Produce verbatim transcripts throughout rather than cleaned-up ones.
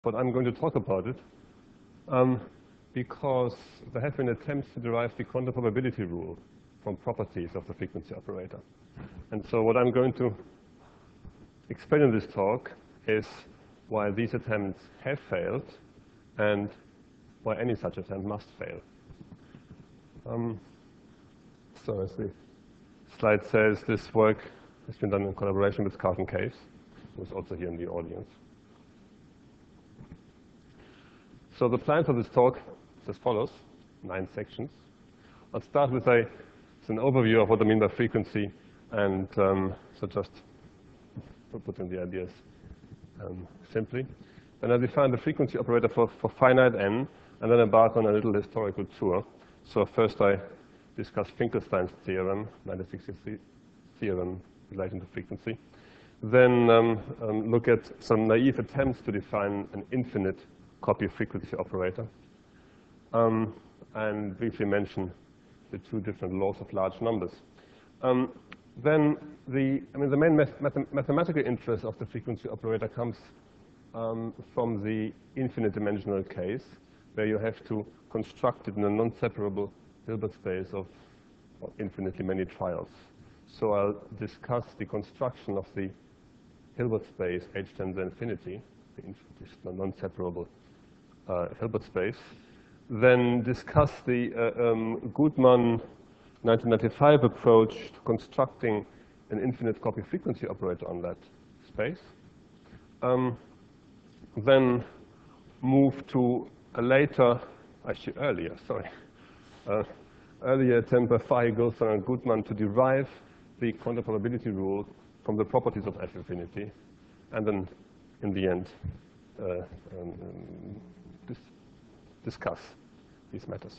but I'm going to talk about it um, because there have been attempts to derive the quantum probability rule from properties of the frequency operator. And so what I'm going to explain in this talk is why these attempts have failed and why any such attempt must fail. Um, so as the slide says, this work has been done in collaboration with Carlton Case, who is also here in the audience. So the plan for this talk is as follows, nine sections. I'll start with a, it's an overview of what I mean by frequency, and um, so just put in the ideas um, simply. Then I define the frequency operator for, for finite n, and then embark on a little historical tour. So first I discuss Finkelstein's theorem, nineteen sixty-three theorem relating to frequency. Then um, um, look at some naive attempts to define an infinite copy frequency operator, um, and briefly mention the two different laws of large numbers. Um, then the, I mean, the main math mathematical interest of the frequency operator comes um, from the infinite dimensional case, where you have to construct it in a non-separable Hilbert space of, of infinitely many trials. So I'll discuss the construction of the Hilbert space H tends to infinity, the non-separable uh, Hilbert space. Then discuss the uh, um, Gutmann nineteen ninety-five approach to constructing an infinite copy frequency operator on that space. Um, then move to a later, actually earlier, sorry, uh, earlier attempt by Fahey, Goldstein, and Gutmann to derive the quantum probability rule from the properties of F infinity, and then in the end uh, um, um, dis discuss these matters.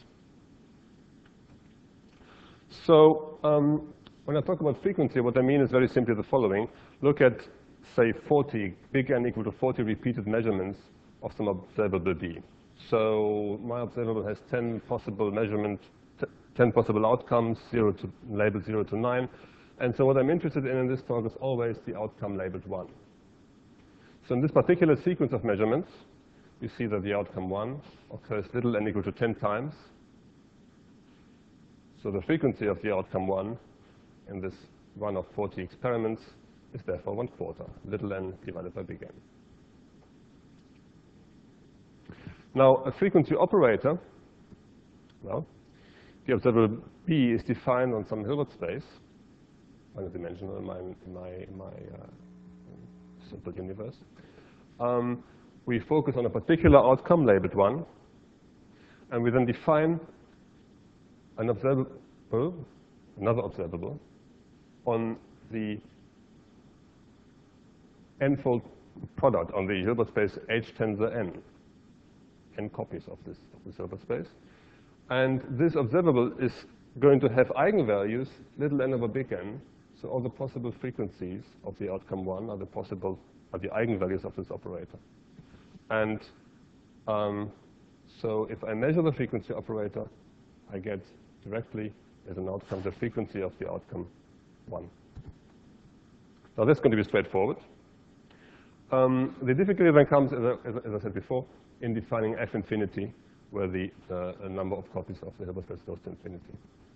So um, when I talk about frequency, what I mean is very simply the following. Look at, say, forty, big N equal to forty repeated measurements of some observable B. So my observable has ten possible measurements, ten possible outcomes, zero to labeled zero to nine. And so what I'm interested in in this talk is always the outcome labeled one. So in this particular sequence of measurements, you see that the outcome one occurs little n equal to ten times. So the frequency of the outcome one in this one of forty experiments is therefore one quarter, little n divided by big N. Now, a frequency operator, well, the observable B is defined on some Hilbert space, one-dimensional in my, in my, in my uh, simple universe. Um, we focus on a particular outcome labeled one, and we then define an observable, another observable, on the n-fold product on the Hilbert space H tensor n, n copies of this, of this Hilbert space. And this observable is going to have eigenvalues, little n over big N. So all the possible frequencies of the outcome one are the possible, are the eigenvalues of this operator. And um, so if I measure the frequency operator, I get directly as an outcome the frequency of the outcome one. Now that's going to be straightforward. Um, the difficulty then comes, as I, as I said before, in defining F infinity, where the uh, number of copies of the Hilbert space goes to infinity.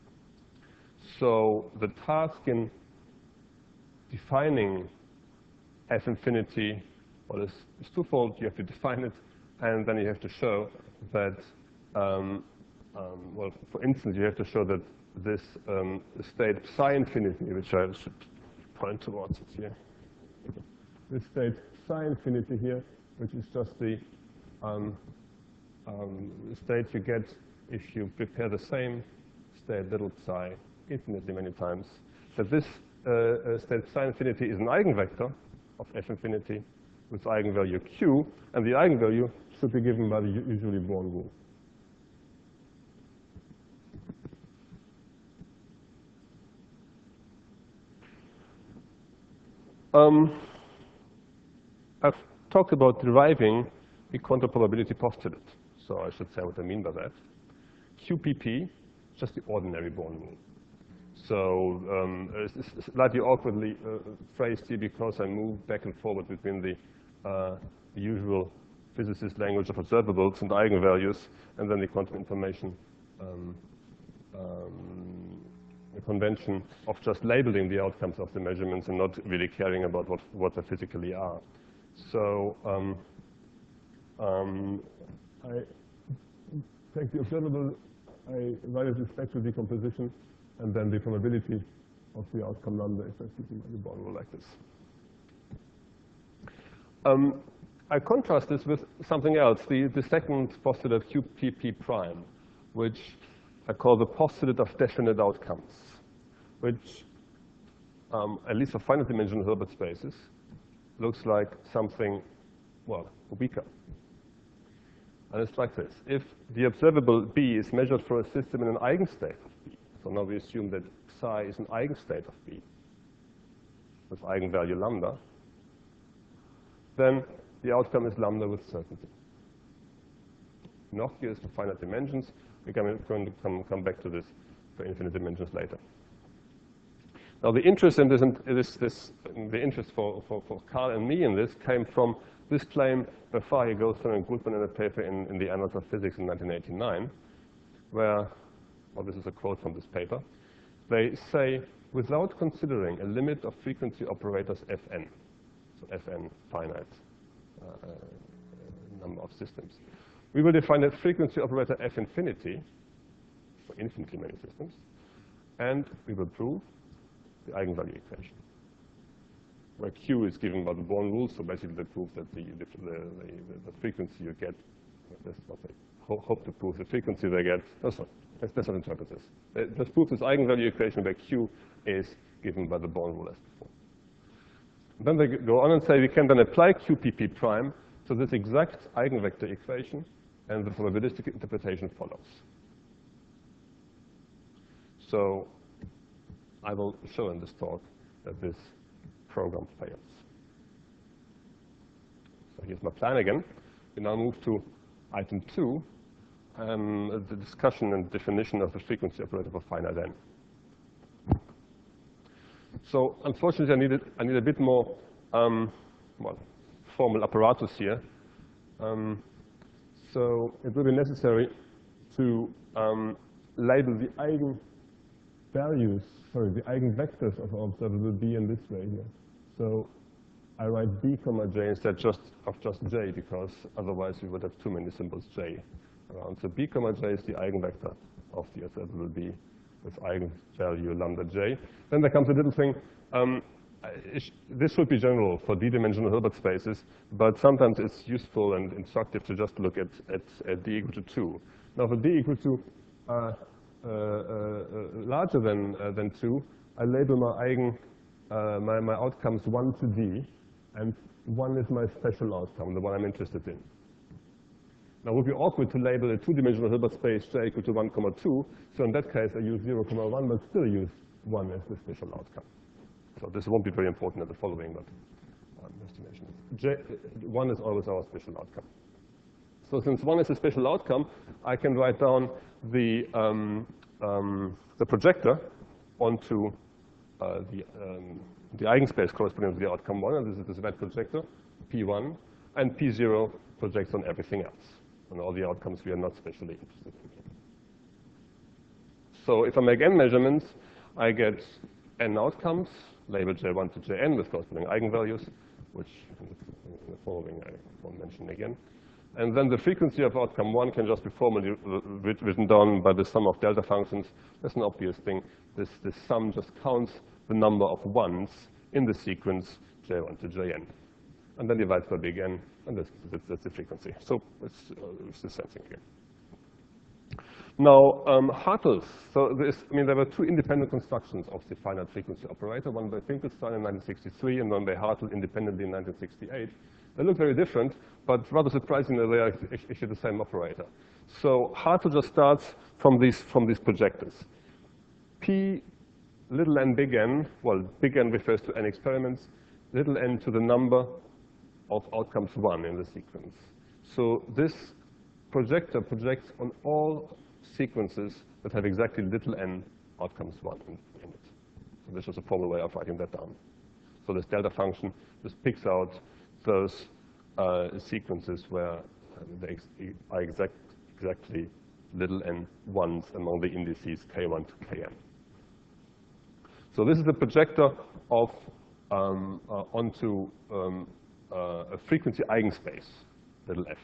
So the task in defining F infinity, well, is, is twofold. You have to define it, and then you have to show that, um, um, well, for instance, you have to show that this um, state psi infinity, which I should point towards it here, this state psi infinity here, which is just the um, um, state you get if you prepare the same state little psi infinitely many times, that this uh, uh, state psi infinity is an eigenvector of F infinity with eigenvalue q, and the eigenvalue should be given by the usually Born rule. Um, I've talked about deriving the quantum probability postulate. So I should say what I mean by that. Q P P is just the ordinary Born rule. So um, it's slightly awkwardly uh, phrased here because I move back and forward between the, uh, the usual physicist language of observables and eigenvalues, and then the quantum information um, um, the convention of just labeling the outcomes of the measurements and not really caring about what, what they physically are. So um, um, I take the observable, I write it as spectral decomposition, and then the probability of the outcome number is just given by the Born rule like this. Um, I contrast this with something else, the, the second postulate Q P P prime, which I call the postulate of definite outcomes, which, um, at least for finite dimensional Hilbert spaces, looks like something, well, weaker. And it's like this. If the observable B is measured for a system in an eigenstate of B, so now we assume that psi is an eigenstate of B with eigenvalue lambda, then the outcome is lambda with certainty. Innocuous for finite dimensions. We're going to come, come back to this for infinite dimensions later. Now, the interest in this, this, this the interest for, for, for Carl and me in this came from this claim by Fahey, Goldstein, and Gutmann in a paper in, in the Annals of Physics in nineteen eighty-nine, where, well, this is a quote from this paper. They say, without considering a limit of frequency operators Fn, so Fn finite uh, number of systems, we will define a frequency operator F infinity for infinitely many systems, and we will prove the eigenvalue equation, where Q is given by the Born rule, so basically that proves that the, the, the, the frequency you get, let's not say, ho hope to prove the frequency they get, no, sorry, let's, let's not interpret this. Let's prove this eigenvalue equation where Q is given by the Born rule as before. Then they go on and say we can then apply Q P P prime to this exact eigenvector equation, and the probabilistic interpretation follows. So I will show in this talk that this program fails. So here's my plan again. We now move to item two, um, the discussion and definition of the frequency operator for finite n. So unfortunately, I needed I need a bit more um, well, formal apparatus here. Um, so it will be necessary to um, label the eigenvalues, sorry, the eigenvectors of our observable B in this way here. So I write B comma J instead just of just J, because otherwise we would have too many symbols J around. So B comma J is the eigenvector of the observable B with eigenvalue lambda J. Then there comes a little thing. Um, this should be general for d-dimensional Hilbert spaces, but sometimes it's useful and instructive to just look at, at, at d equal to two. Now, for d equal to uh, uh, uh, larger than uh, than two, I label my eigen uh, my my outcomes one to d, and one is my special outcome, the one I'm interested in. Now, it would be awkward to label a two-dimensional Hilbert space j equal to one comma two. So in that case, I use zero comma one, but still use one as the special outcome. So this won't be very important in the following, but um, estimation. J, one is always our special outcome. So since one is a special outcome, I can write down the um, um, the projector onto uh, the um, the eigenspace corresponding to the outcome one, and this is this red projector, P one, and P zero projects on everything else, on all the outcomes we are not specially interested in. So if I make n measurements, I get n outcomes, labeled J one to Jn with corresponding eigenvalues, which in the following I won't mention again. And then the frequency of outcome one can just be formally written down by the sum of delta functions. That's an obvious thing. This, this sum just counts the number of ones in the sequence J one to Jn. And then divides by big N, and that's, that's, that's the frequency. So it's, uh, it's the same thing here. Now, um, Hartl, so this, I mean, there were two independent constructions of the finite frequency operator, one by Finkelstein in nineteen sixty-three and one by Hartl independently in nineteen sixty-eight. They look very different, but rather surprisingly, they are actually the same operator. So Hartl just starts from these, from these projectors. P little n big N, well, big N refers to n experiments, little n to the number of outcomes one in the sequence. So this projector projects on all sequences that have exactly little n outcomes one in, in it. So this is a formal way of writing that down. So this delta function just picks out those uh, sequences where there ex are exact, exactly little n ones among the indices k one to kn. So this is the projector of um, uh, onto um, uh, a frequency eigenspace, little f.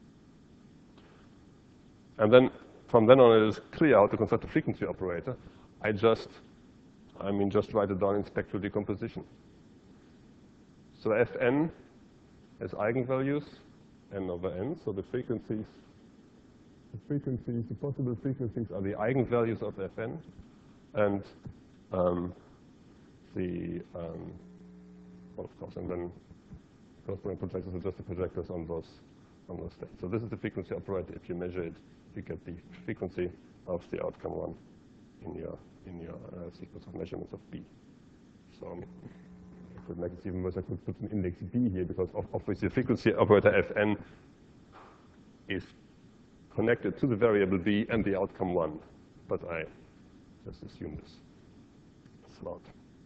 And then from then on, it is clear how to construct a frequency operator. I just, I mean, just write it down in spectral decomposition. So Fn has eigenvalues, n over n. So the frequencies, the frequencies, the possible frequencies are the eigenvalues of Fn, and um, the, um, well, of course, and then corresponding projectors are just the projectors on those on those states. So this is the frequency operator. If you measure it, you get the frequency of the outcome one in your in your uh, sequence of measurements of B. So um, I could make it even worse. I could put an index B here because of, obviously the frequency operator Fn is connected to the variable B and the outcome one. But I just assume this slot.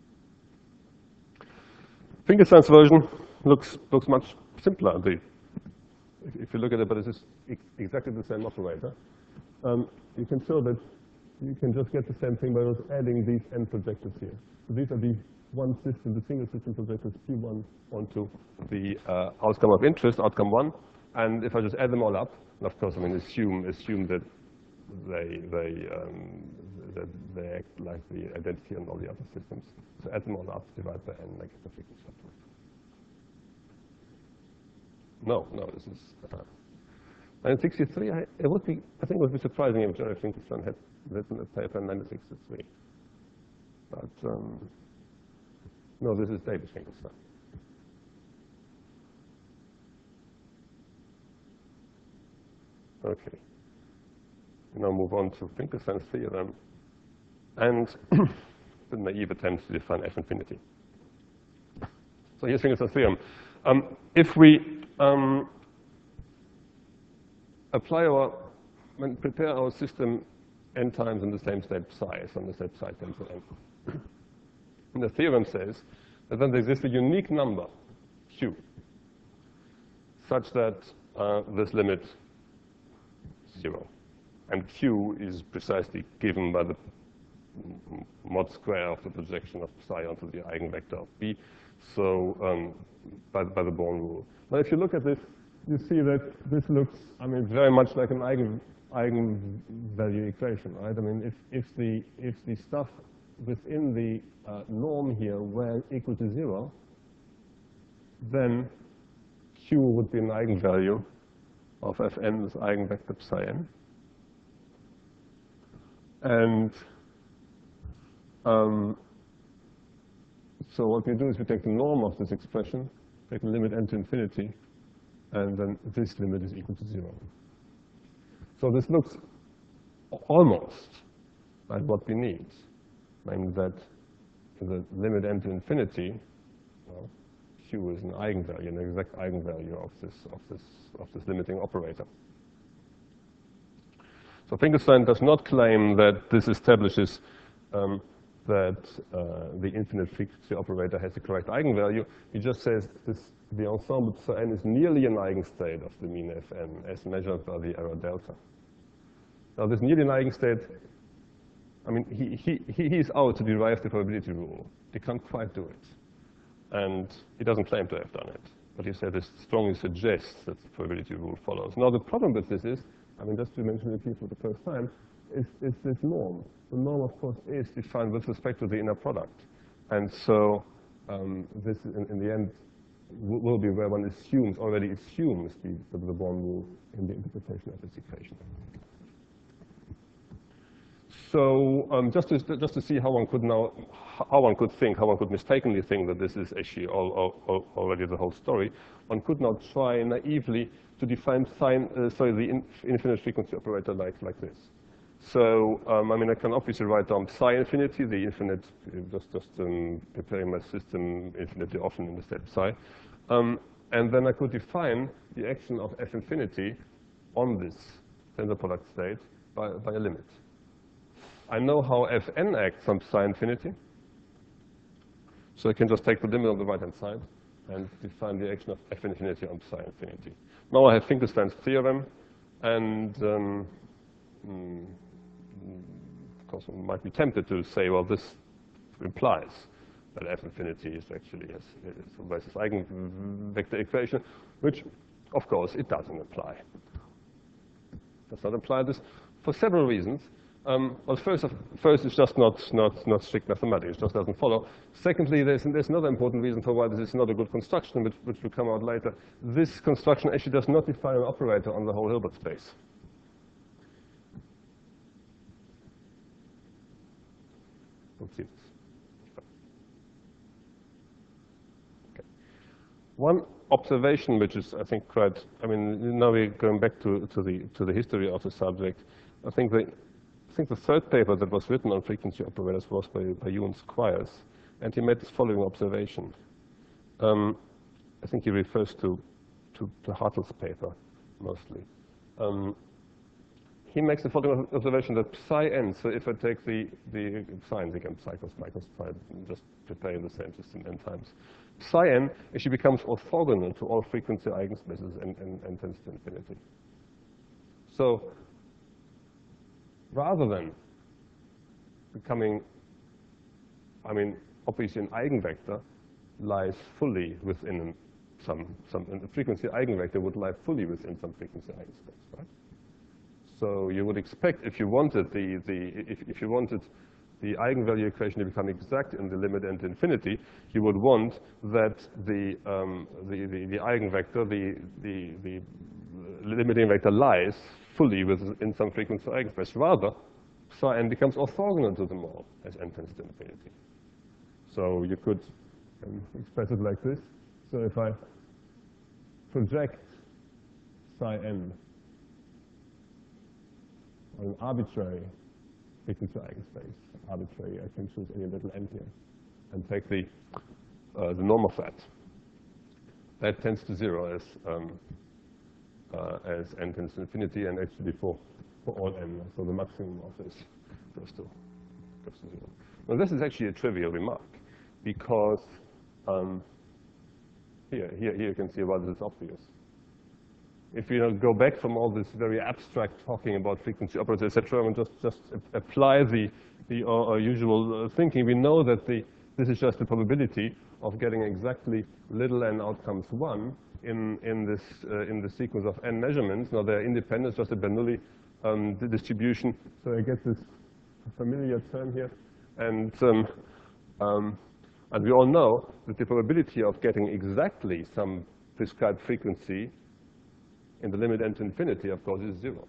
Finkelstein's version looks looks much simpler. The, if, if you look at it, but it is ex exactly the same operator. Um, you can show that you can just get the same thing by just adding these n projectors here. So these are the one system, the single system projectors P one onto the uh, outcome of interest, outcome one. And if I just add them all up, and of course, I mean, assume assume that they they um, that they act like the identity on all the other systems. So add them all up, divide by n, I get the frequency operator. No, no, this is. Uh, nineteen sixty-three, I, it would be, I think it would be surprising if Jerry Finkelstein had written a paper in nineteen sixty-three. But, um, no, this is David Finkelstein. Okay. Now move on to Finkelstein's theorem and the naive attempt to define F infinity. So here's Finkelstein's theorem. Um, if we um, apply our, when prepare our system n times in the same state psi, so on the state psi tends to n. And the theorem says that then there exists a unique number, q, such that uh, this limit is zero. And q is precisely given by the mod square of the projection of psi onto the eigenvector of B, so um, by, by the Born rule. Now, if you look at this, you see that this looks, I mean, very much like an eigen, eigenvalue equation, right? I mean, if, if, the, if the stuff within the uh, norm here were equal to zero, then q would be an eigenvalue of Fn as eigenvector psi n. And um, so what we do is we take the norm of this expression, take the limit n to infinity, and then this limit is equal to zero. So this looks almost like what we need, namely that the limit n to infinity, well, q is an eigenvalue, an exact eigenvalue of this of this of this limiting operator. So Finkelstein does not claim that this establishes um, that uh, the infinite frequency operator has the correct eigenvalue. He just says this, the ensemble psi n is nearly an eigenstate of the mean Fn as measured by the error delta. Now this nearly an eigenstate, I mean, he, he, he is out to derive the probability rule. He can't quite do it. And he doesn't claim to have done it. But he said this strongly suggests that the probability rule follows. Now the problem with this is, I mean, just to mention it here for the first time, is, is this norm. The norm, of course, is defined with respect to the inner product. And so um, this, in, in the end, will be where one assumes, already assumes the, the, the Born rule in the interpretation of this equation. So um, just, to, just to see how one could now, how one could think, how one could mistakenly think that this is actually all, all, all, already the whole story, one could now try naively to define sign, uh, sorry, the in, infinite frequency operator like, like this. So, um, I mean, I can obviously write down psi infinity, the infinite, just, just um, preparing my system infinitely often in the state psi. Um, and then I could define the action of F infinity on this tensor product state by, by a limit. I know how Fn acts on psi infinity. So I can just take the limit on the right-hand side. and define the action of f infinity on psi infinity. Now I have Finkelstein's theorem, and um, mm, of course one might be tempted to say, well, this implies that f infinity is actually has this eigenvector equation, which, of course, it doesn't imply. Does not imply this for several reasons. Um, well, first, of, first, it's just not, not, not strict mathematics. It just doesn't follow. Secondly, there's, there's another important reason for why this is not a good construction, which, which will come out later. This construction actually does not define an operator on the whole Hilbert space. We'll see this. Okay. One observation, which is, I think, quite, I mean, now we're going back to, to, the, to the history of the subject. I think the I think the third paper that was written on frequency operators was by, by Ewan Squires, and he made this following observation. Um, I think he refers to, to, to Hartle's paper, mostly. Um, he makes the following observation that psi n, so if I take the, the signs again, psi cos pi cos psi, just preparing the same system n times, psi n actually becomes orthogonal to all frequency eigenspaces and, and, and tends to infinity. So, rather than becoming, I mean, obviously an eigenvector lies fully within some, some and the frequency eigenvector would lie fully within some frequency eigenspace, right? So you would expect if you wanted the, the if, if you wanted the eigenvalue equation to become exact in the limit n to infinity, you would want that the, um, the, the, the eigenvector, the, the, the limiting vector lies fully within some frequency eigenspace. Rather, psi n becomes orthogonal to them all as n tends to infinity. So you could um, express it like this. So if I project psi n on an arbitrary frequency eigenspace, arbitrary, I can choose any little n here, and take the, uh, the norm of that, that tends to zero as um, Uh, as n tends to infinity, and actually for, for all n, so the maximum of this goes to, goes to zero. Now this is actually a trivial remark, because um, here, here, here you can see why this is obvious. If you go back from all this very abstract talking about frequency operators, et cetera, and just, just apply the, the uh, usual thinking, we know that the, this is just the probability of getting exactly little n outcomes one in, in, this, uh, in the sequence of n measurements. Now they're independent, just a Bernoulli um, distribution. So I get this familiar term here. And, um, um, and we all know that the probability of getting exactly some prescribed frequency in the limit n to infinity, of course, is zero.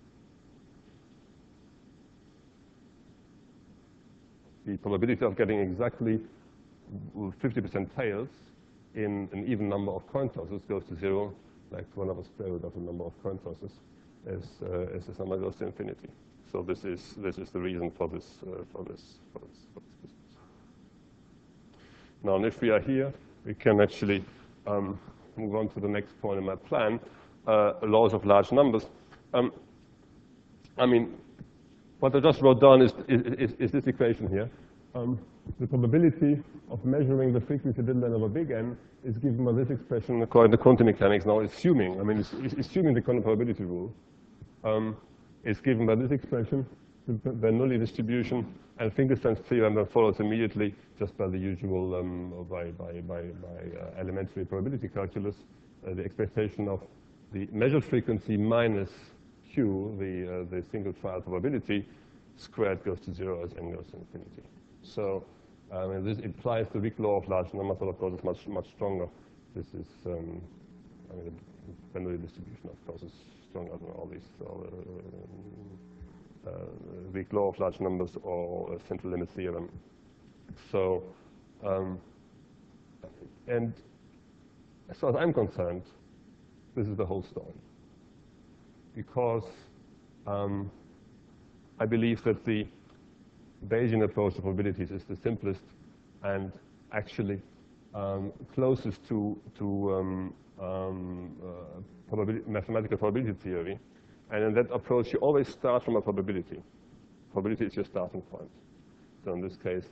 The probability of getting exactly fifty percent tails in an even number of coin tosses goes to zero, like one over square root of the number of coin tosses, as, uh, as this number goes to infinity. So this is this is the reason for this uh, for this for this for this business. Now, and if we are here, we can actually um, move on to the next point in my plan: uh, laws of large numbers. Um, I mean, what I just wrote down is is, is this equation here. Um, the probability of measuring the frequency little n over big N is given by this expression according to quantum mechanics. Now, assuming, I mean, it's, it's assuming the quantum probability rule um, is given by this expression, the Bernoulli distribution, and Finkelstein's theorem that follows immediately just by the usual, um, or by, by, by, by uh, elementary probability calculus, uh, the expectation of the measured frequency minus Q, the, uh, the single trial probability, squared goes to zero as n goes to infinity. So um, this implies the weak law of large numbers, but of course it's much, much stronger. This is, um, I mean, the Bernoulli distribution, of course, is stronger than all these. So, uh, uh, weak law of large numbers or a central limit theorem. So, um, and as far as I'm concerned, this is the whole story. Because um, I believe that the Bayesian approach to probabilities is the simplest and actually um, closest to, to um, um, uh, probability, mathematical probability theory. And in that approach, you always start from a probability. Probability is your starting point. So in this case,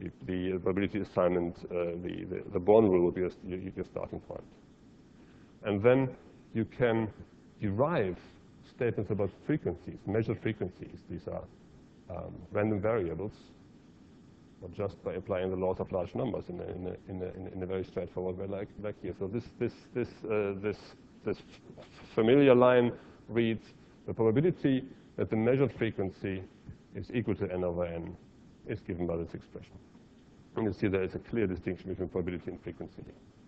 the, the probability assignment, uh, the, the, the Born rule will be your, your starting point. And then you can derive statements about frequencies, measured frequencies. These are um, random variables, or just by applying the laws of large numbers in a, in a, in a, in a very straightforward way like, like here. So this, this, this, uh, this, this familiar line reads the probability that the measured frequency is equal to n over n is given by this expression. And you see there is a clear distinction between probability and frequency.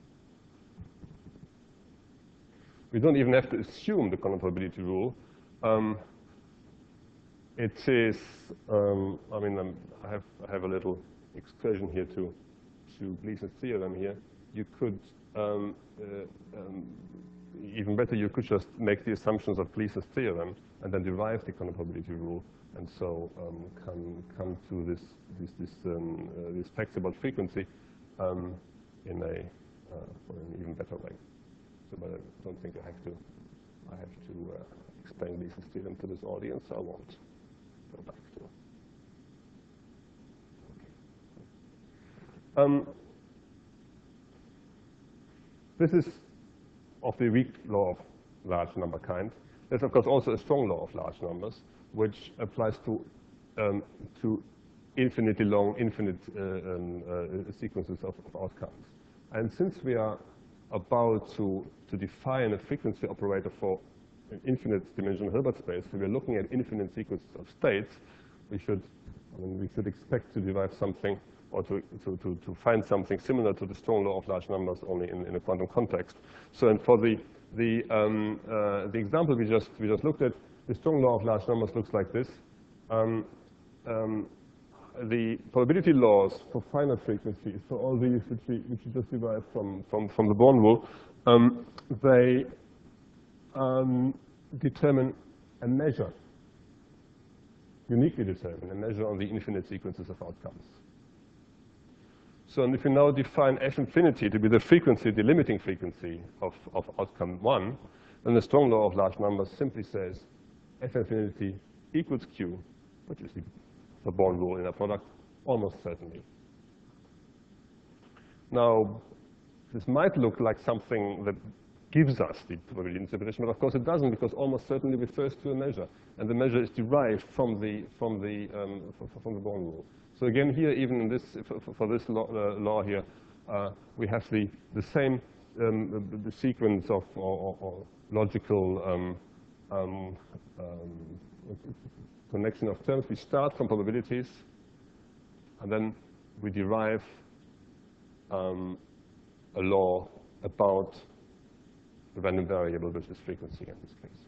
We don't even have to assume the quantum probability rule. Um, it is, um, I mean, um, I, have, I have a little excursion here to, to Gleason's theorem here. You could, um, uh, um, even better, you could just make the assumptions of Gleason's theorem and then derive the quantum probability rule, and so um, come, come to this, this, this, um, uh, these facts about frequency um, in a, uh, for an even better way. So, but I don't think I have to, I have to uh, explain Gleason's theorem to this audience, so I won't go back to it. Okay. Um, this is of the weak law of large number kind. There's, of course, also a strong law of large numbers, which applies to, um, to infinitely long, infinite uh, um, uh, sequences of, of outcomes. And since we are about to, to define a frequency operator for an infinite dimensional Hilbert space, so we're looking at infinite sequences of states, we should, I mean, we should expect to derive something or to, to, to, to find something similar to the strong law of large numbers, only in, in a quantum context. So, and for the, the, um, uh, the example we just, we just looked at, the strong law of large numbers looks like this. Um, um, the probability laws for finite frequencies, for all these which we, which we just derived from, from, from the Born rule, um, they um, determine a measure, uniquely determine a measure on the infinite sequences of outcomes. So, and if you now define f infinity to be the frequency, the limiting frequency of, of outcome one, then the strong law of large numbers simply says f infinity equals q, which is the, the Born rule in a product, almost certainly. Now, this might look like something that gives us the probability interpretation, but of course it doesn't, because almost certainly refers to a measure, and the measure is derived from the from the um, from the Born rule. So again, here, even in this for, for this law, uh, law here, uh, we have the the same um, the, the sequence of or, or, or logical um, um, um, connection of terms. We start from probabilities, and then we derive um, a law about the random variable, which is frequency in this case.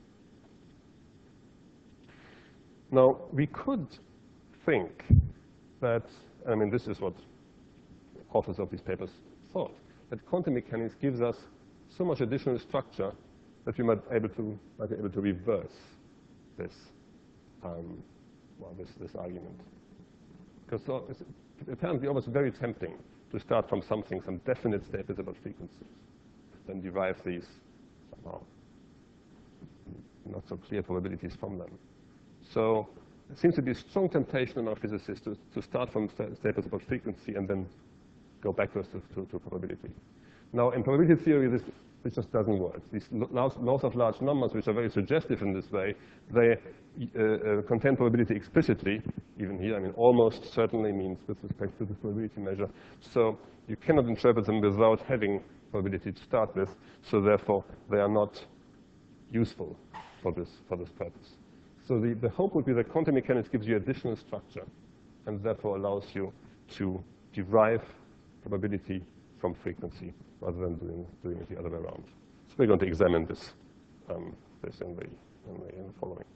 Now, we could think that, I mean, this is what authors of these papers thought, that quantum mechanics gives us so much additional structure that we might, able to, might be able to reverse this, um, well, this, this argument. Because so it's apparently almost very tempting to start from something, some definite statements about frequencies, then derive these somehow not so clear probabilities from them. So it seems to be a strong temptation among physicists to, to start from st statements about frequency and then go backwards to, to, to probability. Now, in probability theory, this, this just doesn't work. These laws, laws of large numbers, which are very suggestive in this way, they uh, uh, contain probability explicitly, even here. I mean, almost certainly means with respect to the probability measure. So you cannot interpret them without having probability to start with. So therefore, they are not useful for this, for this purpose. So the, the hope would be that quantum mechanics gives you additional structure and therefore allows you to derive probability from frequency rather than doing, doing it the other way around. So we're going to examine this, um, this in, the, in, the, in the following.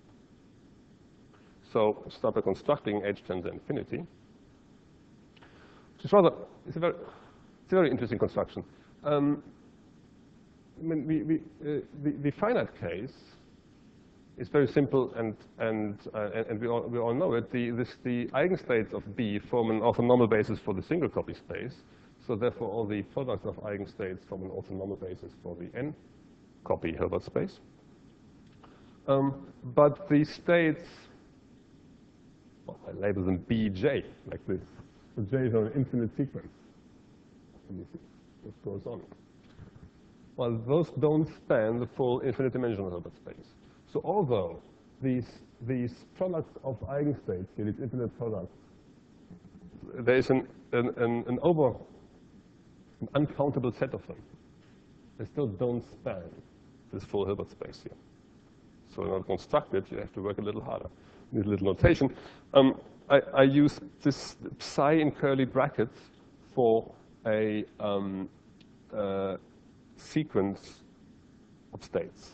So start by constructing H tends to infinity, which is rather, it's a very, it's a very interesting construction. Um, I mean, we, we, uh, the, the finite case is very simple, and and uh, and we all we all know it. The this the eigenstates of B form an orthonormal basis for the single copy space. So therefore, all the products of eigenstates form an orthonormal basis for the n copy Hilbert space. Um, but the states, well, I label them B J like this, So J is an infinite sequence. And you see what goes on. Well, those don't span the full infinite dimensional Hilbert space. So although these, these products of eigenstates, here, these infinite products, there is an, an, an, an over, an uncountable set of them. They still don't span this full Hilbert space here. So in order to construct it, you have to work a little harder. Need a little notation. Um, I, I use this psi in curly brackets for a um, uh, sequence of states.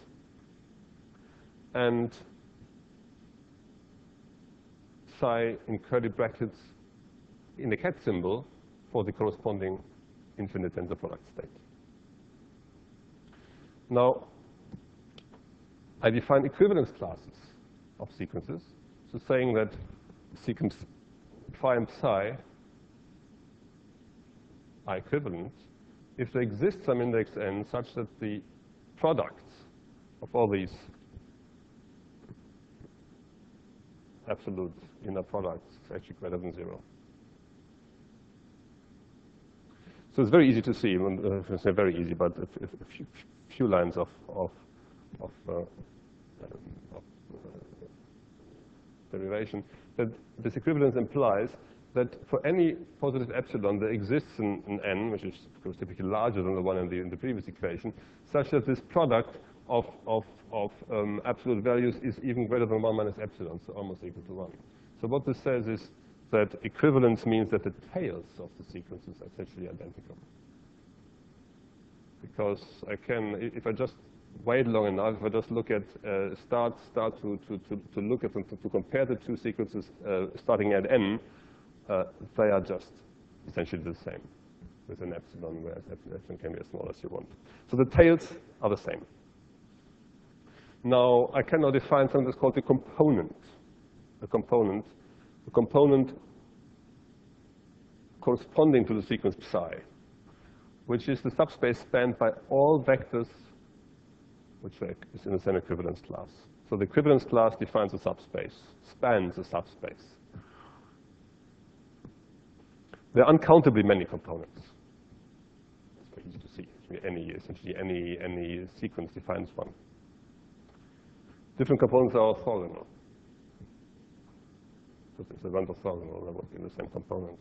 And psi in curly brackets in the cat symbol for the corresponding infinite tensor product state. Now, I define equivalence classes of sequences. So saying that sequence phi and psi are equivalent if there exists some index n such that the products of all these absolute inner products is actually greater than zero. So it's very easy to see. Uh, it's not very easy, but a, a few, few lines of of of, uh, of uh, derivation. That this equivalence implies that for any positive epsilon, there exists an, an n, which is of course typically larger than the one in the in the previous equation, such that this product of of of um, absolute values is even greater than one minus epsilon, so almost equal to one. So what this says is that equivalence means that the tails of the sequences are essentially identical. Because I can, if I just wait long enough, if I just look at, uh, start, start to, to, to, to look at them, to, to compare the two sequences uh, starting at n, uh, they are just essentially the same with an epsilon, whereas epsilon can be as small as you want. So the tails are the same. Now, I can now define something that's called the component. A component. The component corresponding to the sequence psi, which is the subspace spanned by all vectors which is in the same equivalence class. So the equivalence class defines a subspace, spans a subspace. There are uncountably many components. It's very easy to see. Any, essentially, any, any sequence defines one. Different components are orthogonal. So if the one's orthogonal, they would be the same component.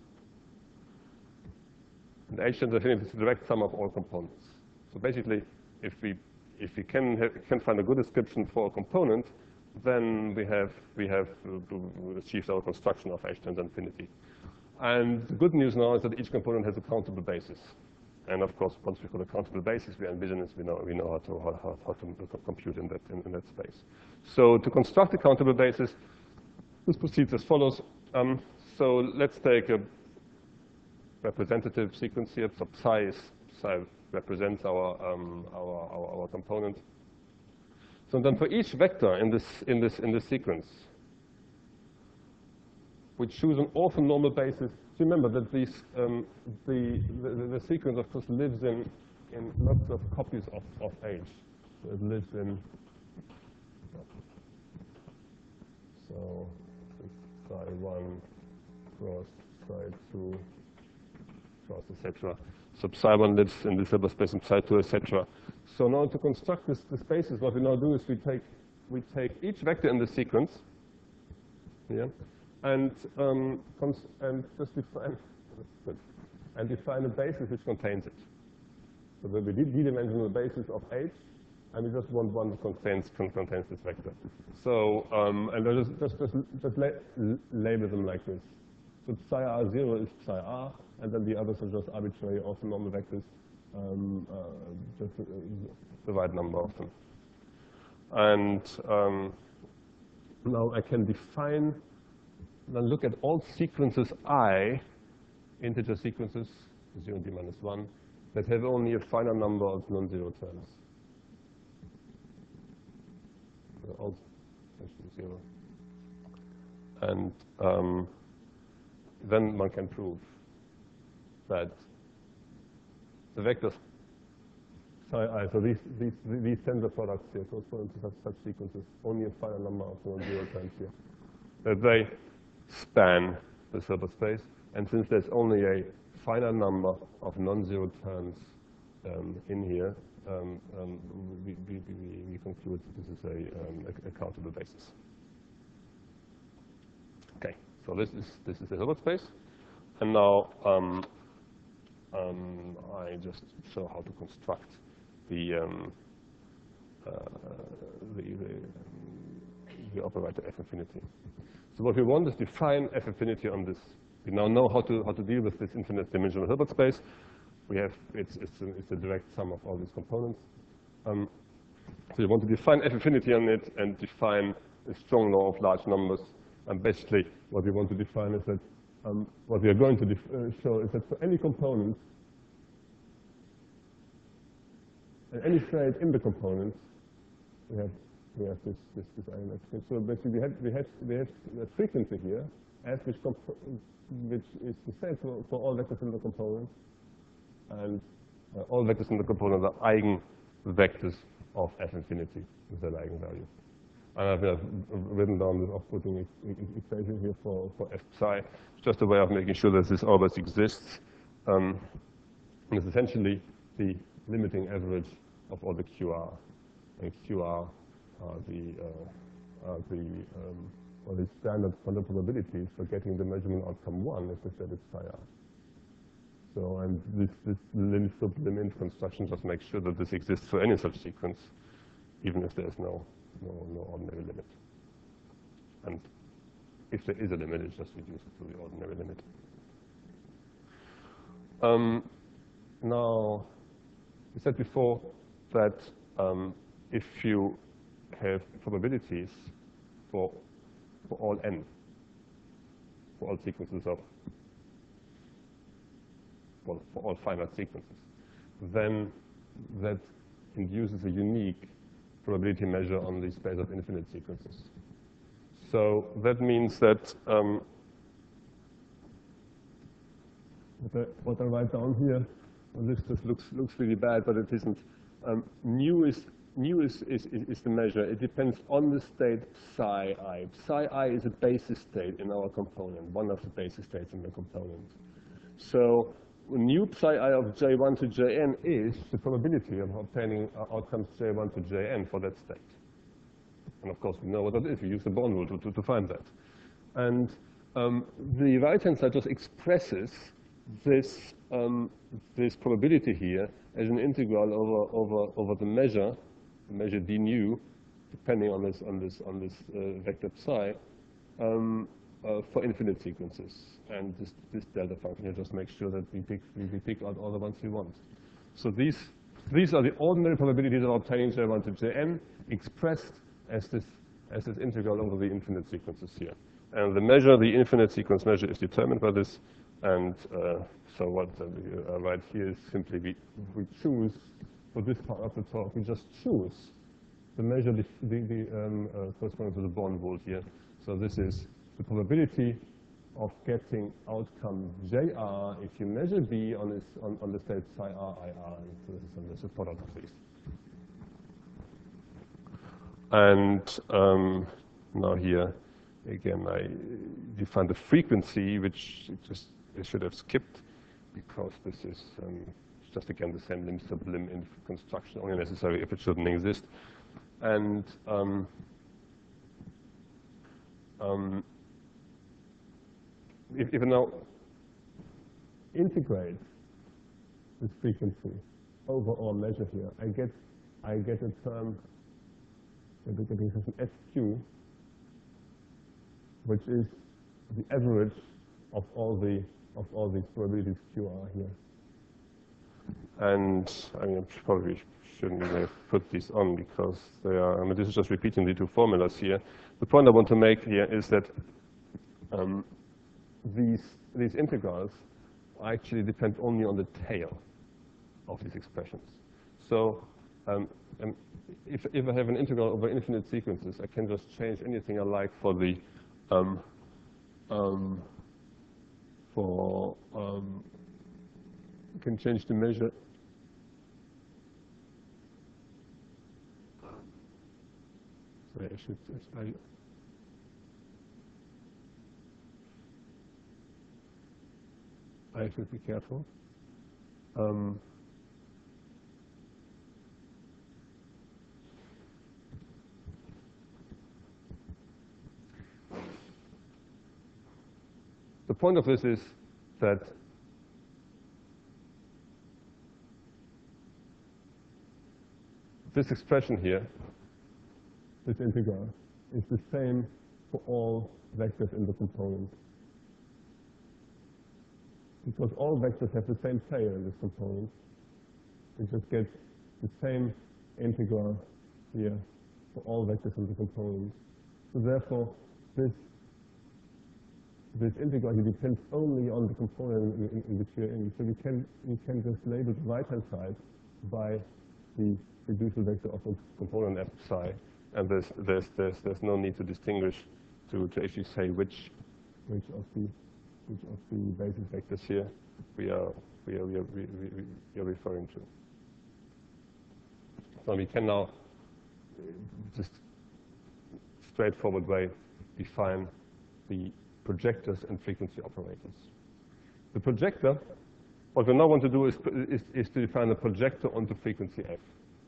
And H tensor affinity is the direct sum of all components. So basically, if we if we can have, can find a good description for a component, then we have we have uh, achieved our construction of H tensor infinity. And the good news now is that each component has a countable basis. And of course, once we've got a countable basis, we envision this, we know we know how to how, how to compute in that in, in that space. So to construct a countable basis, this proceeds as follows. Um, so let's take a representative sequence here. So psi is psi represents our, um, our our our component. So then for each vector in this in this in this sequence, we choose an orthonormal basis. So remember that these um, the, the the sequence of course lives in in lots of copies of of H. So it lives in so psi one cross psi two cross et cetera. So psi one lives in this Hilbert space and psi two, et cetera. So now to construct this the spaces, what we now do is we take we take each vector in the sequence, yeah, and um, and just define and define a basis which contains it. So there will be d-dimensional basis of H, and we just want one that contains contains this vector. So um, and I just just just, just la label them like this. So psi r zero is psi r, and then the others are just arbitrary orthonormal vectors, um, uh, just uh, the right number of them. And um, now I can define, then look at all sequences I, integer sequences, zero and d minus one, that have only a finite number of non-zero terms. They're all essentially zero. And um, then one can prove that the vectors psi I, so these these these tensor products here correspond to such, such sequences, only a finite number of non-zero terms here, that they span the Hilbert space. And since there's only a finite number of non-zero terms um, in here, um, um, we, we, we, we conclude that this is a, um, a, a countable basis. Okay, so this is this is the Hilbert space, and now um, um, I just show how to construct the um, uh, the, the, the operator F infinity. So what we want is define F infinity on this. We now know how to how to deal with this infinite dimensional Hilbert space. We have it's it's a, it's a direct sum of all these components. Um, so we want to define F infinity on it and define a strong law of large numbers. And basically, what we want to define is that um, what we are going to def uh, show is that for any component, and any state in the component, we have we have this this this I M X. So basically, we have we have we have a frequency here, f which which is the same for, for all vectors in the component, and uh, all vectors in the component are eigenvectors of F infinity with their eigenvalue. And I've uh, written down this off-putting equation here for, for F psi. It's just a way of making sure that this always exists. Um, and it's essentially the limiting average of all the Q R. And Q R are the, uh, are the, um, or the standard quantum probabilities for getting the measurement outcome one if the set is psi r. So, and this, this lim sub lim inf construction just makes sure that this exists for any such sequence, even if there is no No, no ordinary limit. And if there is a limit, it's just reduced to the ordinary limit. Um, now, we said before that um, if you have probabilities for, for all n, for all sequences of, well, for all finite sequences, then that induces a unique probability measure on the space of infinite sequences. So that means that um, what, I, what I write down here, well, this just looks looks really bad, but it isn't. Um, nu is nu is, is is the measure. It depends on the state psi I. Psi I is a basis state in our component, one of the basis states in the component. So nu psi I of J one to Jn is the probability of obtaining outcomes J one to Jn for that state. And of course, we know what that is. We use the Born rule to, to, to find that. And um, the right-hand side just expresses this, um, this probability here as an integral over, over, over the measure, the measure d nu, depending on this, on this, on this uh, vector psi, um, uh, for infinite sequences. And this, this delta function here just makes sure that we pick, we, we pick out all the ones we want. So these, these are the ordinary probabilities of obtaining J one to Jn expressed as this, as this integral over the infinite sequences here. And the measure, the infinite sequence measure, is determined by this. And uh, so what uh, we uh, write here is simply we, we choose, for this part of the talk, we just choose the measure the, the, the um, uh, corresponding to the Born rule here. So this is the probability of getting outcome J R if you measure B on, this, on, on the state psi R I R. So this is, this is a product of these. And um, now here, again, I define the frequency, which it just I should have skipped, because this is um, just, again, the same lim sub lim inf construction, only necessary if it shouldn't exist. And um, um, if, if I now integrate this frequency over our measure here, I get, I get a term, we're getting an S Q, which is the average of all the of all these probabilities Q R here. And I mean, I probably shouldn't even have put these on because they are, I mean, this is just repeating the two formulas here. The point I want to make here is that um, these, these integrals actually depend only on the tail of these expressions. So um, um, if, if I have an integral over infinite sequences, I can just change anything I like for the um, um, for um, you can change the measure. Sorry, I should. I, I should be careful. Um, the point of this is that this expression here, this integral, is the same for all vectors in the component. Because all vectors have the same player in this component, we just get the same integral here for all vectors in the component. So therefore, this this integral here depends only on the component in, in, in which you're in. So we can we can just label the right-hand side by the reducible vector of the component f psi, and there's there's there's there's no need to distinguish to to actually say which which of the which of the basis vectors here we are we are we are, we, we, we are referring to. So we can now just straightforward way define the projectors and frequency operators. The projector, what we now want to do is, is, is to define a projector onto frequency f.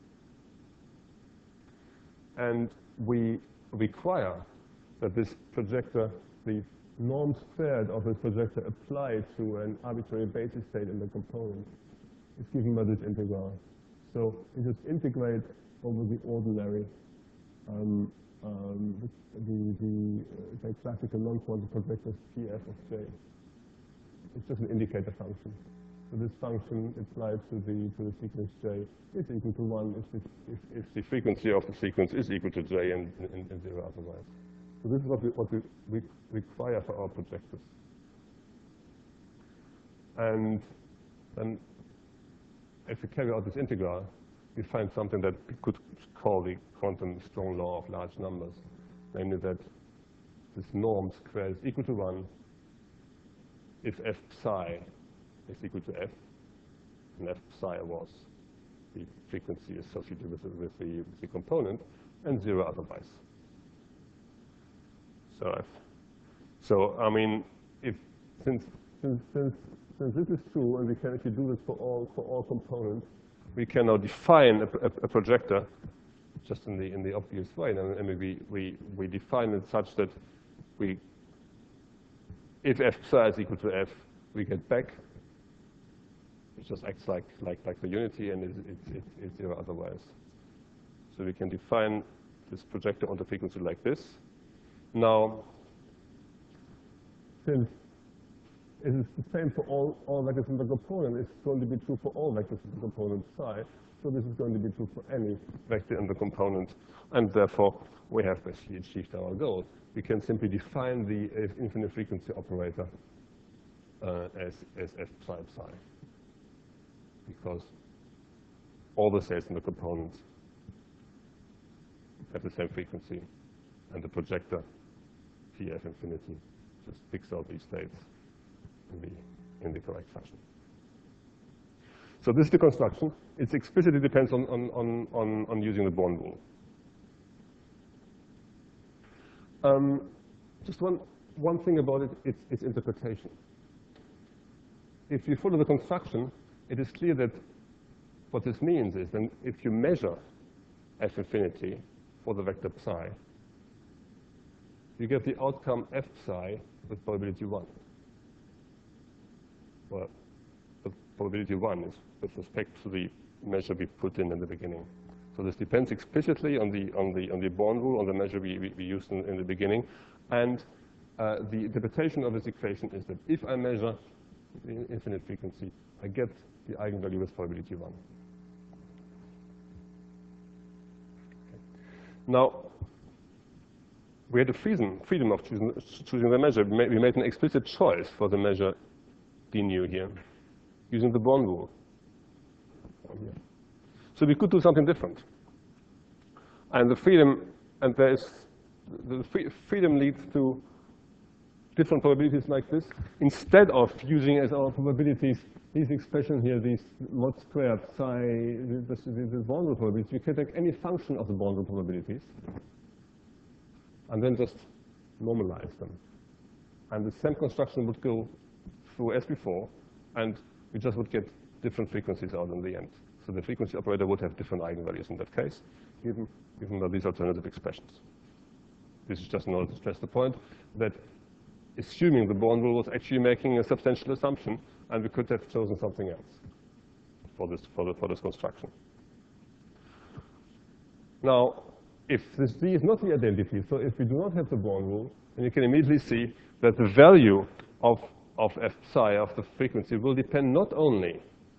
And we require that this projector, the norm squared of this projector applied to an arbitrary basis state in the component is given by this integral. So we just integrate over the ordinary um, um, the, the, the, the classical non-quantum projectors P f of j. It's just an indicator function. So this function applied to the to the sequence j is equal to one if the, if, if the frequency of the sequence is equal to j and, and, and zero otherwise. So this is what we, what we, we require for our projectors. And then if we carry out this integral, we find something that we could call the quantum strong law of large numbers, namely that this norm squared is equal to one if f psi is equal to f, and f psi was the frequency associated with the, with the, with the component, and zero otherwise. So, if, so I mean, if since since since since this is true, and we can actually do this for all for all components, we can now define a, a, a projector just in the in the obvious way. And, and we we we define it such that we, if f psi is equal to f, we get back. It just acts like like like the unity, and it's it's it's, it's zero otherwise. So we can define this projector onto frequency like this. Now, since it is the same for all, all vectors in the component, it's going to be true for all vectors in the component psi. So this is going to be true for any vector in the component. And therefore, we have basically achieved our goal. We can simply define the uh, infinite frequency operator uh, as, as f psi psi. Because all the states in the component have the same frequency. And the projector P f infinity just picks out these states in the, in the correct fashion. So this is the construction. It explicitly depends on, on, on, on, on using the Born rule. Um, just one, one thing about it, it's, it's interpretation. If you follow the construction, it is clear that what this means is that if you measure f infinity for the vector psi, you get the outcome f psi with probability one. Well, the probability one is with respect to the measure we put in in the beginning. So this depends explicitly on the on the on the Born rule, on the measure we we, we used in, in the beginning, and uh, the interpretation of this equation is that if I measure the infinite frequency, I get the eigenvalue with probability one. Okay. Now, we had the freedom, freedom of choosing, choosing the measure. We made, we made an explicit choice for the measure d nu here, using the Born rule. So we could do something different. And the freedom, and there is, the free, freedom leads to different probabilities like this. Instead of using as our probabilities these expressions here, these mod squared psi, the, the, the Born rule probabilities, we can take any function of the Born rule probabilities and then just normalize them. And the same construction would go through as before, and we just would get different frequencies out in the end. So the frequency operator would have different eigenvalues in that case, given, given by these alternative expressions. This is just in order to stress the point that assuming the Born rule was actually making a substantial assumption, and we could have chosen something else for this, for, the, for this construction. Now, if this D is not the identity, so if we do not have the Born rule, then you can immediately see that the value of, of f psi, of the frequency, will depend not only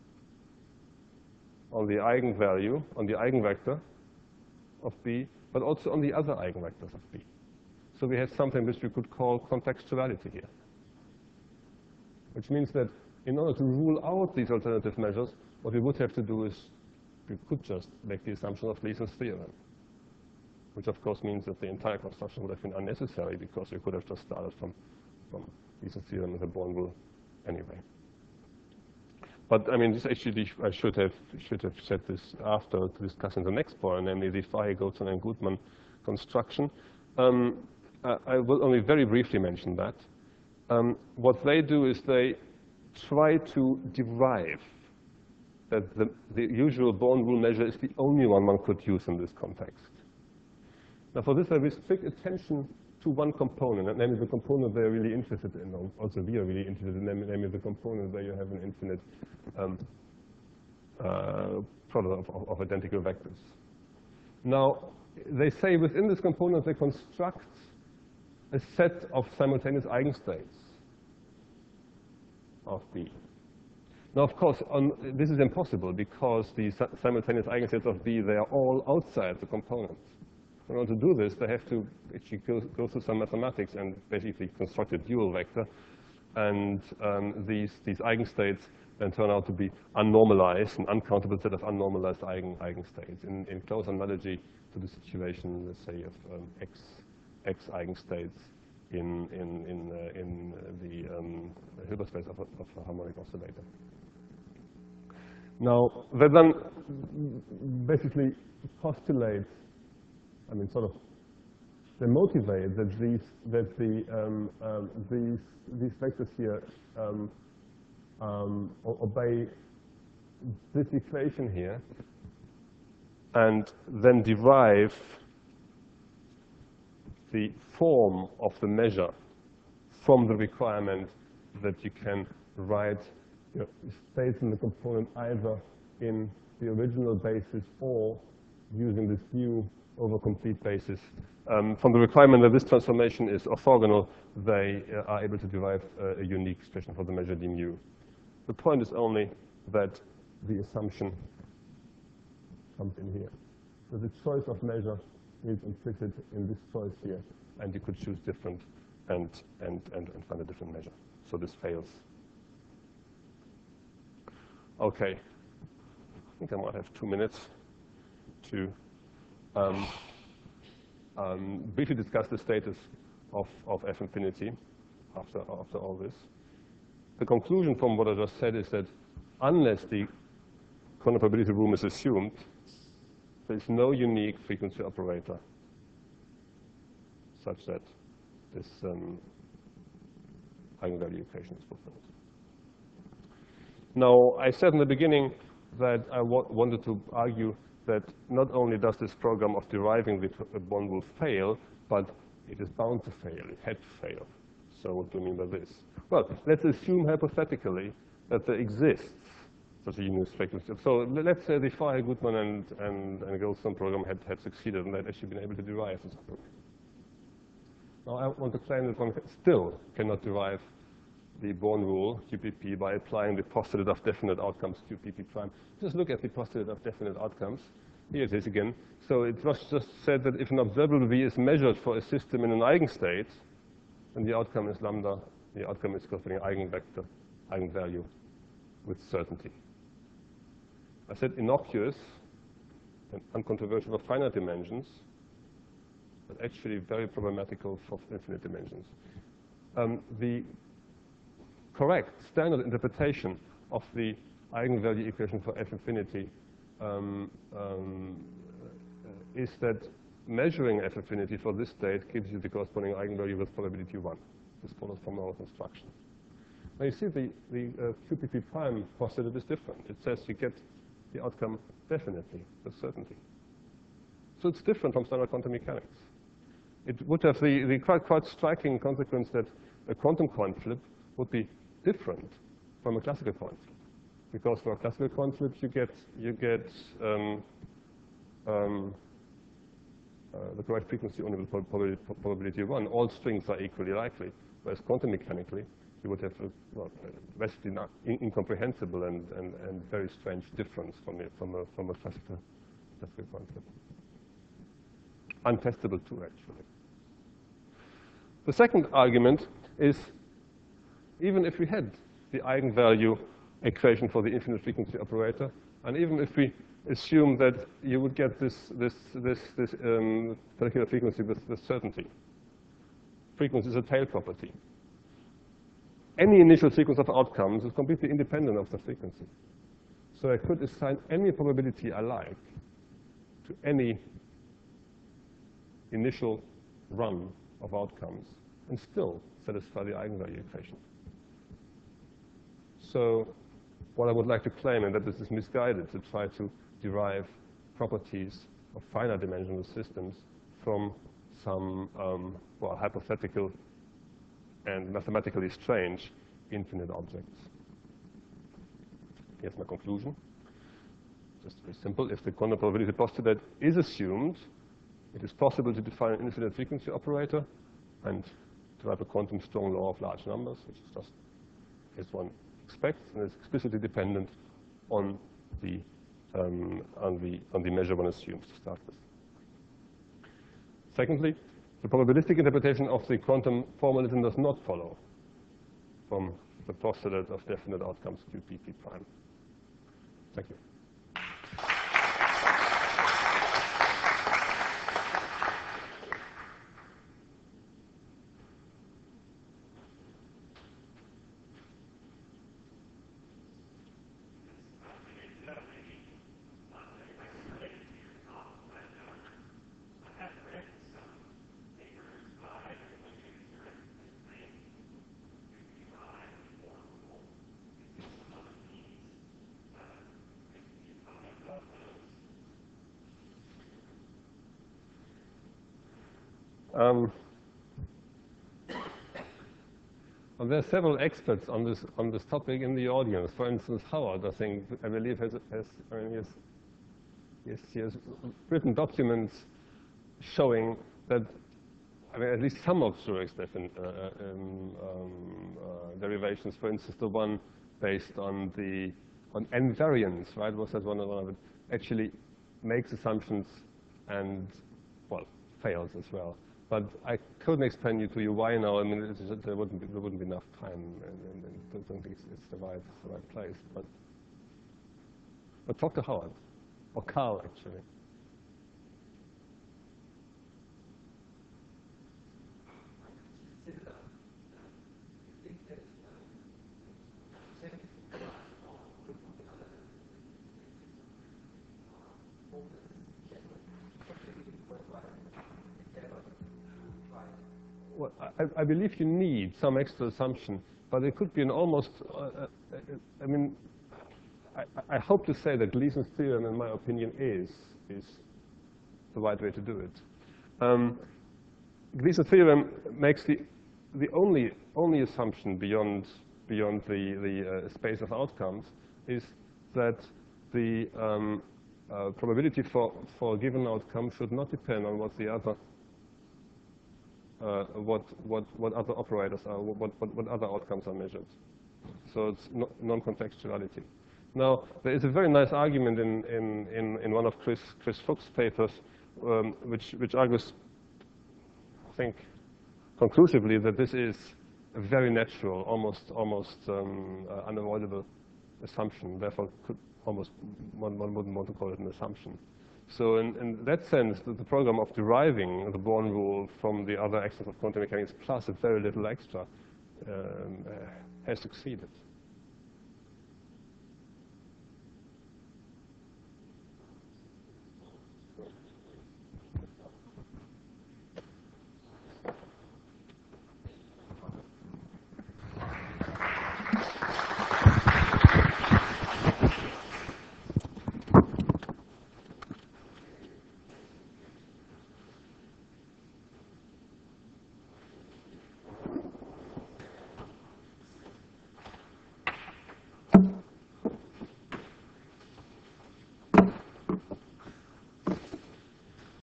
on the eigenvalue, on the eigenvector of B, but also on the other eigenvectors of B. So we have something which we could call contextuality here, which means that in order to rule out these alternative measures, what we would have to do is we could just make the assumption of Gleason's theorem, which of course means that the entire construction would have been unnecessary because we could have just started from, from Gleason's theorem with a Born rule anyway. But I mean, this actually I should have should have said this after to discuss in the next point, namely the Fahey, Goldson, and Gutmann construction. Um, I, I will only very briefly mention that. Um, what they do is they try to derive that the, the usual Born rule measure is the only one one could use in this context. Now, for this, I restrict attention to one component, and namely the component they're really interested in, or also we are really interested in, namely the component where you have an infinite um, uh, product of, of, of identical vectors. Now, they say within this component they construct a set of simultaneous eigenstates of B. Now, of course, on, this is impossible because the simultaneous eigenstates of B, they are all outside the component. In order to do this, they have to actually go, go through some mathematics and basically construct a dual vector. And um, these, these eigenstates then turn out to be unnormalized, an uncountable set of unnormalized eigen, eigenstates in, in close analogy to the situation, let's say, of um, x, x eigenstates in, in, in, uh, in the um, Hilbert space of a, of a harmonic oscillator. Now, they then basically postulate, I mean, sort of, they motivate that these, that the, um, um, these, these vectors here um, um, obey this equation here, and then derive the form of the measure from the requirement that you can write you know, states in the component either in the original basis or using this new over complete basis. Um, from the requirement that this transformation is orthogonal, they uh, are able to derive uh, a unique expression for the measure d mu. The point is only that the assumption comes in here. So the choice of measure is implicit in this choice here, and you could choose different and, and, and, and find a different measure. So this fails. Okay, I think I might have two minutes to um, um, briefly discuss the status of, of F infinity after, after all this. The conclusion from what I just said is that unless the corner probability room is assumed, there is no unique frequency operator such that this um, eigenvalue equation is fulfilled. Now, I said in the beginning that I wa wanted to argue that not only does this program of deriving the Born rule fail, but it is bound to fail. It had to fail. So what do I mean by this? Well, let's assume hypothetically that there exists such a unique frequency. So let's say the Fahey, Gutmann, and, and, and Goldson program had, had succeeded and they'd actually been able to derive this program. Now, I want to claim that one still cannot derive the Born rule, Q P P, by applying the postulate of definite outcomes, Q P P prime. Just look at the postulate of definite outcomes. Here it is again. So it was just said that if an observable V is measured for a system in an eigenstate, then the outcome is lambda. The outcome is corresponding eigenvector, eigenvalue with certainty. I said innocuous and uncontroversial for finite dimensions, but actually very problematical for infinite dimensions. Um, the correct standard interpretation of the eigenvalue equation for F infinity um, um, is that measuring F infinity for this state gives you the corresponding eigenvalue with probability one. This follows from our construction. Now you see the, the uh, Q P P prime postulate is different. It says you get the outcome definitely, with certainty. So it's different from standard quantum mechanics. It would have the, the quite, quite striking consequence that a quantum coin flip would be different from a classical coin flip. Because for a classical coin flip, you get, you get um, um, uh, the correct frequency only with probability, probability one. All strings are equally likely. Whereas quantum mechanically, you would have a well, vastly not in incomprehensible and, and, and very strange difference from a, from a, from a classical, classical coin flip. Untestable too, actually. The second argument is, even if we had the eigenvalue equation for the infinite frequency operator, and even if we assume that you would get this, this, this, this um, particular frequency with, with certainty, frequency is a tail property. Any initial sequence of outcomes is completely independent of the frequency. So I could assign any probability I like to any initial run of outcomes and still satisfy the eigenvalue equation. So what I would like to claim, and that this is misguided, to try to derive properties of finite dimensional systems from some um, well, hypothetical and mathematically strange infinite objects. Here's my conclusion. Just very simple. If the quantum probability postulate is assumed, it is possible to define an infinite frequency operator and derive a quantum strong law of large numbers, which is just as one expects, and is explicitly dependent on the um, on the on the measure one assumes to start with. Secondly, the probabilistic interpretation of the quantum formalism does not follow from the postulate of definite outcomes Q P P prime. Thank you. Um, well, there are several experts on this on this topic in the audience. For instance, Howard, I think, I believe, has, has I mean, he has, he has, he has written documents showing that, I mean, at least some of Zurich's defin uh, um, um, uh, derivations, for instance, the one based on the on n variance, right, was that one of it, actually makes assumptions and well fails as well. But I couldn't explain you to you why now. I mean, it's, there, wouldn't be, there wouldn't be enough time, and, and, and I don't think it's, it's the right, the right place. But, but talk to Howard, or Carl, actually. Well, I, I believe you need some extra assumption, but it could be an almost, uh, uh, I mean, I, I hope to say that Gleason's theorem, in my opinion, is, is the right way to do it. Um, Gleason's theorem makes the, the only, only assumption beyond, beyond the, the uh, space of outcomes is that the um, uh, probability for, for a given outcome should not depend on what the other Uh, what, what, what other operators are, what, what, what other outcomes are measured. So it's no, non-contextuality. Now, there is a very nice argument in, in, in, in one of Chris, Chris Fuchs' papers, um, which, which argues, I think, conclusively that this is a very natural, almost, almost um, uh, unavoidable assumption. Therefore, could almost, one, one wouldn't want to call it an assumption. So in, in that sense, the, the program of deriving the Born rule from the other actions of quantum mechanics plus a very little extra um, uh, has succeeded.